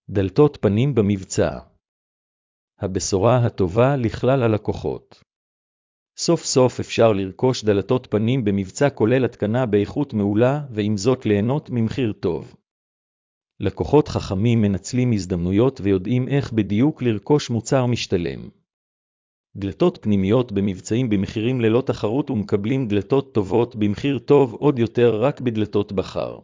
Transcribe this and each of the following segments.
דלתות פנים במבצע. הבשורה הטובה לכלל הלקוחות. סוף סוף אפשר לרכוש דלתות פנים במבצע כולל התקנה באיכות מעולה, ועם זאת ליהנות ממחיר טוב. לקוחות חכמים מנצלים הזדמנויות ויודעים איך בדיוק לרכוש מוצר משתלם. דלתות פנימיות במבצעים במחירים ללא תחרות ומקבלים דלתות טובות במחיר טוב עוד יותר רק בדלתות בחר.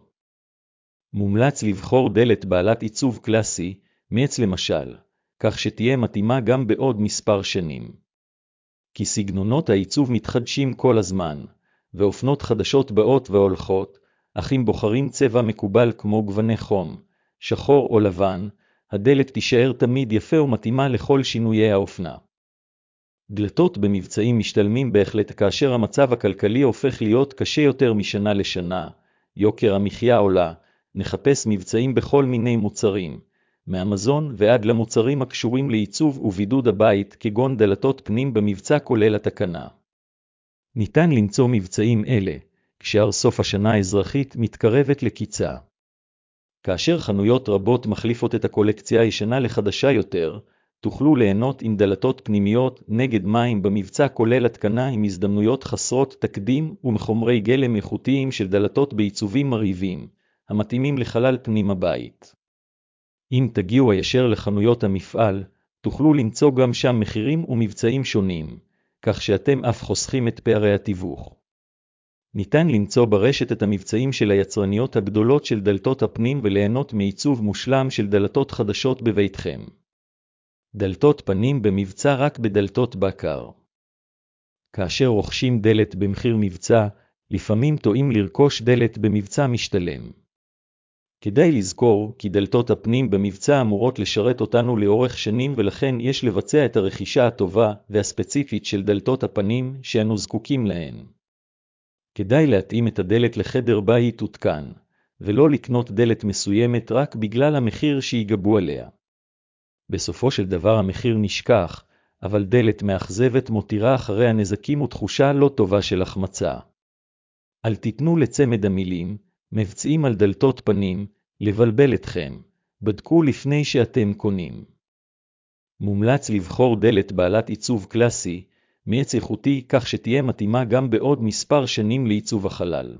מומלץ לבחור דלת בעלת עיצוב קלאסי, מעץ למשל, כך שתהיה מתאימה גם בעוד מספר שנים. כי סגנונות העיצוב מתחדשים כל הזמן, ואופנות חדשות באות והולכות, אך אם בוחרים צבע מקובל כמו גווני חום, שחור או לבן, הדלת תישאר תמיד יפה ומתאימה לכל שינויי האופנה. דלתות במבצעים משתלמים בהחלט כאשר המצב הכלכלי הופך להיות קשה יותר משנה לשנה, יוקר המחיה עולה, נחפש מבצעים בכל מיני מוצרים, מאמזון ועד למוצרים הקשורים לעיצוב ובידוד הבית כגון דלתות פנים במבצע כולל התקנה. ניתן למצוא מבצעים אלה, כשאר סוף השנה האזרחית מתקרבת לקיצה. כאשר חנויות רבות מחליפות את הקולקציה הישנה לחדשה יותר, תוכלו ליהנות עם דלתות פנימיות נגד מים במבצע כולל התקנה עם הזדמנויות חסרות תקדים ומחומרי גלם איכותיים של דלתות בעיצובים מרהיבים, המתאימים לחלל פנים הבית. אם תגיעו הישר לחנויות המפעל, תוכלו למצוא גם שם מחירים ומבצעים שונים, כך שאתם אף חוסכים את פערי התיווך. ניתן למצוא ברשת את המבצעים של היצרניות הגדולות של דלתות הפנים וליהנות מעיצוב מושלם של דלתות חדשות בביתכם. דלתות פנים במבצע רק בדלתות בקר. כאשר רוכשים דלת במחיר מבצע, לפעמים טועים לרכוש דלת במבצע משתלם. כדאי לזכור כי דלתות הפנים במבצע אמורות לשרת אותנו לאורך שנים ולכן יש לבצע את הרכישה הטובה והספציפית של דלתות הפנים שאנו זקוקים להן. כדאי להתאים את הדלת לחדר בית תותקן, ולא לקנות דלת מסוימת רק בגלל המחיר שיגבו עליה. בסופו של דבר המחיר נשכח, אבל דלת מאכזבת מותירה אחריה נזקים ותחושה לא טובה של החמצה. אל תיתנו לצמד המילים, מבצעים על דלתות פנים, לבלבל אתכם, בדקו לפני שאתם קונים. מומלץ לבחור דלת בעלת עיצוב קלאסי, מעץ איכותי כך שתהיה מתאימה גם בעוד מספר שנים לעיצוב החלל.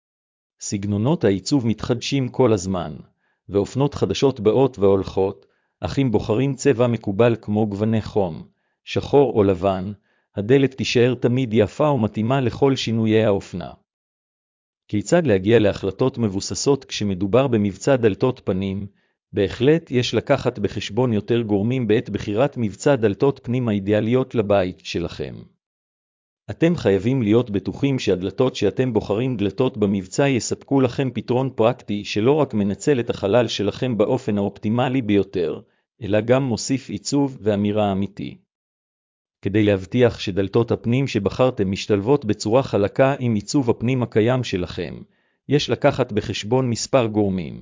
סגנונות העיצוב מתחדשים כל הזמן, ואופנות חדשות באות והולכות, אך אם בוחרים צבע מקובל כמו גווני חום, שחור או לבן, הדלת תישאר תמיד יפה ומתאימה לכל שינויי האופנה. כיצד להגיע להחלטות מבוססות כשמדובר במבצע דלתות פנים? בהחלט יש לקחת בחשבון יותר גורמים בעת בחירת מבצע דלתות פנים האידיאליות לבית שלכם. אתם חייבים להיות בטוחים שהדלתות שאתם בוחרים דלתות במבצע יספקו לכם פתרון פרקטי שלא רק מנצל את החלל שלכם באופן האופטימלי ביותר, אלא גם מוסיף עיצוב ואמירה אמיתי. כדי להבטיח שדלתות הפנים שבחרתם משתלבות בצורה חלקה עם עיצוב הפנים הקיים שלכם, יש לקחת בחשבון מספר גורמים.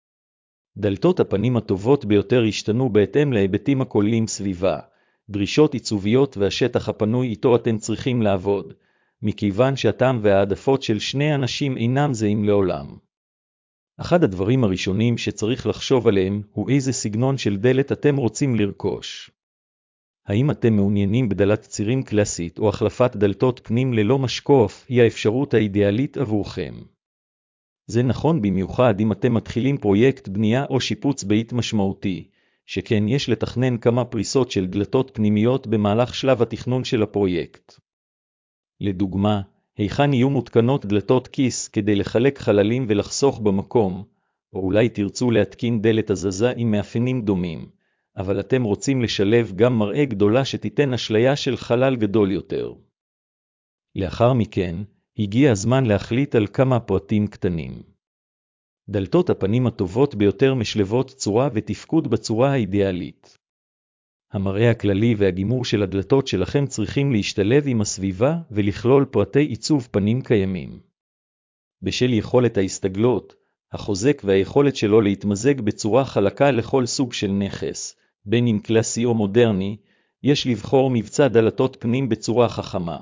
דלתות הפנים הטובות ביותר ישתנו בהתאם להיבטים הכוללים סביבה, דרישות עיצוביות והשטח הפנוי איתו אתם צריכים לעבוד, מכיוון שהטעם והעדפות של שני אנשים אינם זהים לעולם. אחד הדברים הראשונים שצריך לחשוב עליהם הוא איזה סגנון של דלת אתם רוצים לרכוש. האם אתם מעוניינים בדלת צירים קלאסית או החלפת דלתות פנים ללא משקוף היא האפשרות האידיאלית עבורכם. זה נכון במיוחד אם אתם מתחילים פרויקט בנייה או שיפוץ בית משמעותי, שכן יש לתכנן כמה פריסות של דלתות פנימיות במהלך שלב התכנון של הפרויקט. לדוגמה, היכן יהיו מותקנות דלתות כיס כדי לחלק חללים ולחסוך במקום, או אולי תרצו להתקין דלת הזזה עם מאפיינים דומים, אבל אתם רוצים לשלב גם מראה גדולה שתיתן אשליה של חלל גדול יותר. לאחר מכן, הגיע הזמן להחליט על כמה פרטים קטנים. דלתות הפנים הטובות ביותר משלבות צורה ותפקוד בצורה האידיאלית. המראה הכללי והגימור של הדלתות שלכם צריכים להשתלב עם הסביבה ולכלול פרטי עיצוב פנים קיימים. בשל יכולת ההסתגלות, החוזק והיכולת שלו להתמזג בצורה חלקה לכל סוג של נכס, בין אם קלאסי או מודרני, יש לבחור מבצע דלתות פנים בצורה חכמה.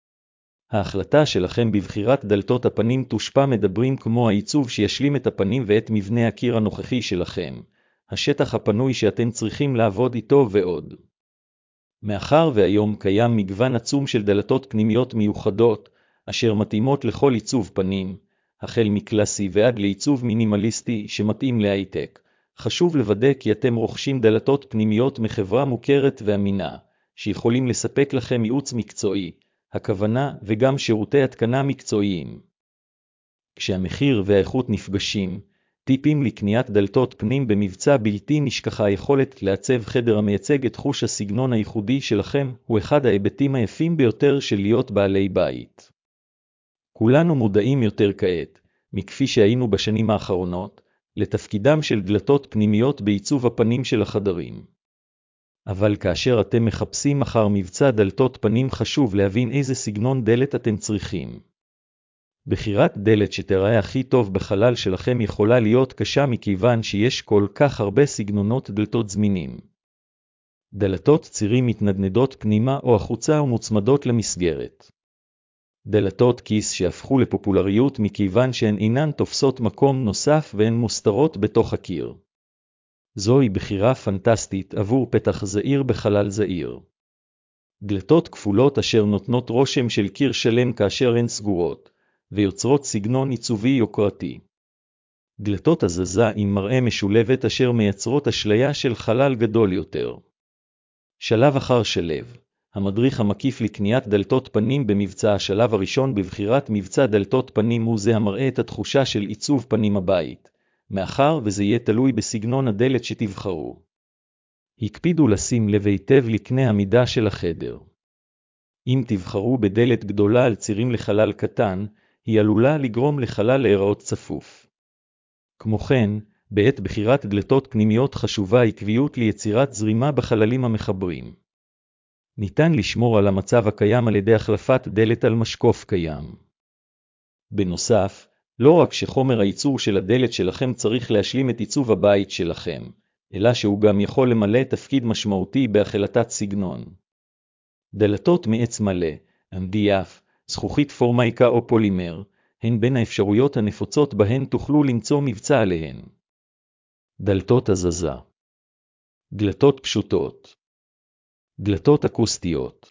ההחלטה שלכם בבחירת דלתות הפנים תושפע מדברים כמו העיצוב שישלים את הפנים ואת מבנה הקיר הנוכחי שלכם, השטח הפנוי שאתם צריכים לעבוד איתו ועוד. מאחר והיום קיים מגוון עצום של דלתות פנימיות מיוחדות, אשר מתאימות לכל עיצוב פנים, החל מקלאסי ועד לעיצוב מינימליסטי שמתאים להייטק, חשוב לוודא כי אתם רוכשים דלתות פנימיות מחברה מוכרת ואמינה, שיכולים לספק לכם ייעוץ מקצועי, הכוונה וגם שירותי התקנה מקצועיים. כשהמחיר והאיכות נפגשים, טיפים לקניית דלתות פנים במבצע בלתי נשכחה. היכולת לעצב חדר המייצג את חוש הסגנון הייחודי שלכם הוא אחד ההיבטים היפים ביותר של להיות בעלי בית. כולנו מודעים יותר כעת, מכפי שהיינו בשנים האחרונות, לתפקידם של דלתות פנימיות בעיצוב הפנים של החדרים. אבל כאשר אתם מחפשים אחר מבצע דלתות פנים, חשוב להבין איזה סגנון דלת אתם צריכים. בחירת דלת שתראה הכי טוב בחלל שלכם יכולה להיות קשה מכיוון שיש כל כך הרבה סגנונות דלתות זמינים. דלתות צירים מתנדנדות פנימה או החוצה ומוצמדות למסגרת. דלתות כיס שהפכו לפופולריות מכיוון שהן אינן תופסות מקום נוסף והן מוסתרות בתוך הקיר. זוהי בחירה פנטסטית עבור פתח זעיר בחלל זעיר. דלתות כפולות אשר נותנות רושם של קיר שלם כאשר הן סגורות, ויוצרות סגנון עיצובי יוקרתי. דלתות הזזה עם מראה משולבת אשר מייצרות אשליה של חלל גדול יותר. שלב אחר שלב, המדריך המקיף לקניית דלתות פנים במבצע. השלב הראשון בבחירת מבצע דלתות פנים הוא זה המראה את התחושה של עיצוב פנים הבית, מאחר וזה יהיה תלוי בסגנון הדלת שתבחרו. הקפידו לשים לב היטב לקנה המידה של החדר. אם תבחרו בדלת גדולה על צירים לחלל קטן, היא עלולה לגרום לחלל להיראות צפוף. כמו כן, בעת בחירת דלתות פנימיות חשובה עקביות ליצירת זרימה בחללים המחברים. ניתן לשמור על המצב הקיים על ידי החלפת דלת על משקוף קיים. בנוסף, לא רק שחומר הייצור של הדלת שלכם צריך להשלים את עיצוב הבית שלכם, אלא שהוא גם יכול למלא תפקיד משמעותי בהחלטת סגנון. דלתות מעץ מלא, MDF, זכוכית פורמייקה או פולימר, הן בין האפשרויות הנפוצות בהן תוכלו למצוא מבצע עליהן. דלתות הזזה. דלתות פשוטות. דלתות אקוסטיות.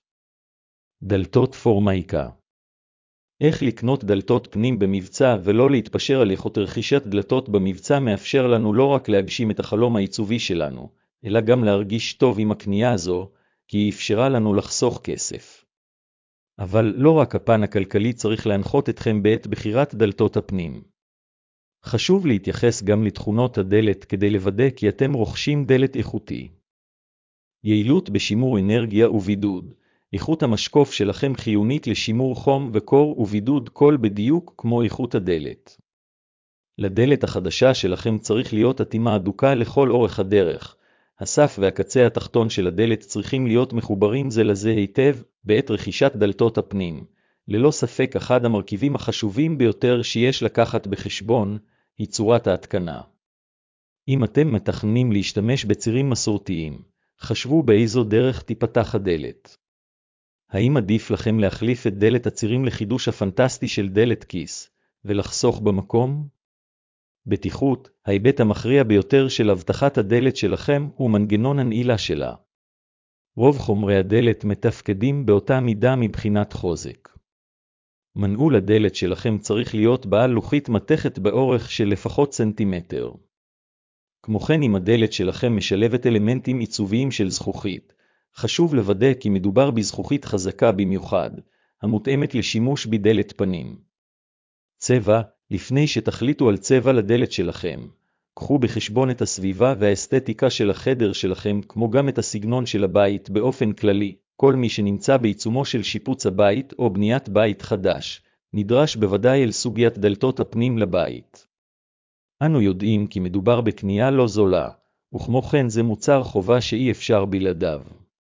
דלתות פורמייקה. איך לקנות דלתות פנים במבצע ולא להתפשר על איכות? רכישת דלתות במבצע מאפשר לנו לא רק להגשים את החלום העיצובי שלנו, אלא גם להרגיש טוב עם הקנייה הזו, כי היא אפשרה לנו לחסוך כסף. אבל לא רק הפן הכלכלי צריך להנחות אתכם בעת בחירת דלתות הפנים. חשוב להתייחס גם לתכונות הדלת כדי לוודא כי אתם רוכשים דלת איכותי. יעילות בשימור אנרגיה ובידוד. איכות המשקוף שלכם חיונית לשימור חום וקור ובידוד קול בדיוק כמו איכות הדלת. לדלת החדשה שלכם צריך להיות אטימה אדוקה לכל אורך הדרך. הסף והקצה התחתון של הדלת צריכים להיות מחוברים זה לזה היטב. בעת רכישת דלתות הפנים, ללא ספק אחד המרכיבים החשובים ביותר שיש לקחת בחשבון, היא צורת ההתקנה. אם אתם מתכננים להשתמש בצירים מסורתיים, חשבו באיזו דרך תיפתח הדלת. האם עדיף לכם להחליף את דלת הצירים לחידוש הפנטסטי של דלת כיס, ולחסוך במקום? בטיחות, ההיבט המכריע ביותר של הבטחת הדלת שלכם הוא מנגנון הנעילה שלה. רוב חומרי הדלת מתפקדים באותה מידה מבחינת חוזק. מנעול הדלת שלכם צריך להיות בעל לוחית מתכת באורך של לפחות סנטימטר. כמו כן, אם הדלת שלכם משלבת אלמנטים עיצוביים של זכוכית, חשוב לוודא כי מדובר בזכוכית חזקה במיוחד, המותאמת לשימוש בדלת פנים. צבע, לפני שתחליטו על צבע לדלת שלכם, קחו בחשבון את הסביבה והאסתטיקה של החדר שלכם, כמו גם את הסגנון של הבית באופן כללי. כל מי שנמצא בעיצומו של שיפוץ הבית או בניית בית חדש, נדרש בוודאי אל סוגיית דלתות הפנים לבית. אנו יודעים כי מדובר בקנייה לא זולה, וכמו כן זה מוצר חובה שאי אפשר בלעדיו.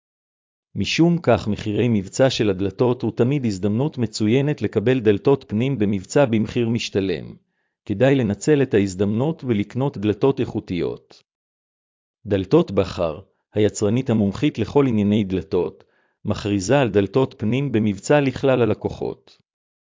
משום כך מחירי מבצע של הדלתות הוא תמיד הזדמנות מצוינת לקבל דלתות פנים במבצע במחיר משתלם. כדאי לנצל את ההזדמנות ולקנות דלתות איכותיות. דלתות בחר, היצרנית המומחית לכל ענייני דלתות, מכריזה על דלתות פנים במבצע לכלל הלקוחות.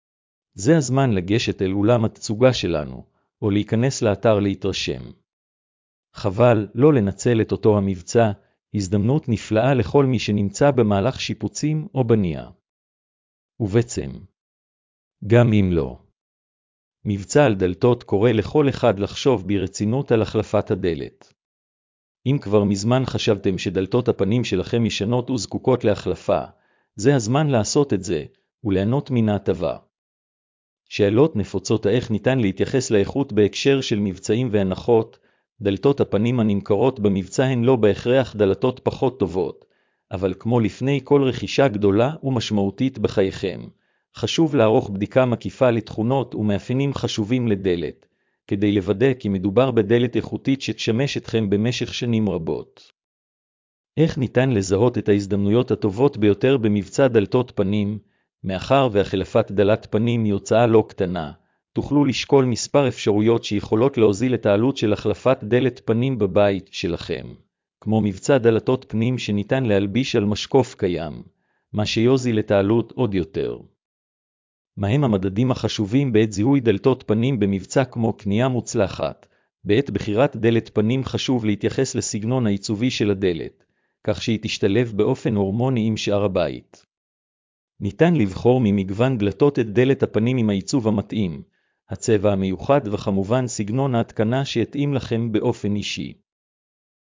זה הזמן לגשת אל אולם התצוגה שלנו, או להיכנס לאתר להתרשם. חבל לא לנצל את אותו המבצע, הזדמנות נפלאה לכל מי שנמצא במהלך שיפוצים או בנייה. ובעצם, גם אם לא. מבצע על דלתות קורא לכל אחד לחשוב ברצינות על החלפת הדלת. אם כבר מזמן חשבתם שדלתות הפנים שלכם ישנות וזקוקות להחלפה, זה הזמן לעשות את זה, וליהנות מן ההטבה. שאלות נפוצות איך ניתן להתייחס לאיכות בהקשר של מבצעים והנחות. דלתות הפנים הנמכרות במבצע הן לא בהכרח דלתות פחות טובות, אבל כמו לפני כל רכישה גדולה ומשמעותית בחייכם, חשוב לערוך בדיקה מקיפה לתכונות ומאפיינים חשובים לדלת, כדי לוודא כי מדובר בדלת איכותית שתשמש אתכם במשך שנים רבות. איך ניתן לזהות את ההזדמנויות הטובות ביותר במבצע דלתות פנים? מאחר והחלפת דלת פנים היא הוצאה לא קטנה, תוכלו לשקול מספר אפשרויות שיכולות להוזיל את העלות של החלפת דלת פנים בבית שלכם, כמו מבצע דלתות פנים שניתן להלביש על משקוף קיים, מה שיוזיל את העלות עוד יותר. מהם המדדים החשובים בעת זיהוי דלתות פנים במבצע כמו קנייה מוצלחת? בעת בחירת דלת פנים חשוב להתייחס לסגנון העיצובי של הדלת, כך שהיא תשתלב באופן הורמוני עם שאר הבית. ניתן לבחור ממגוון דלתות את דלת הפנים עם העיצוב המתאים, הצבע המיוחד וכמובן סגנון ההתקנה שיתאים לכם באופן אישי.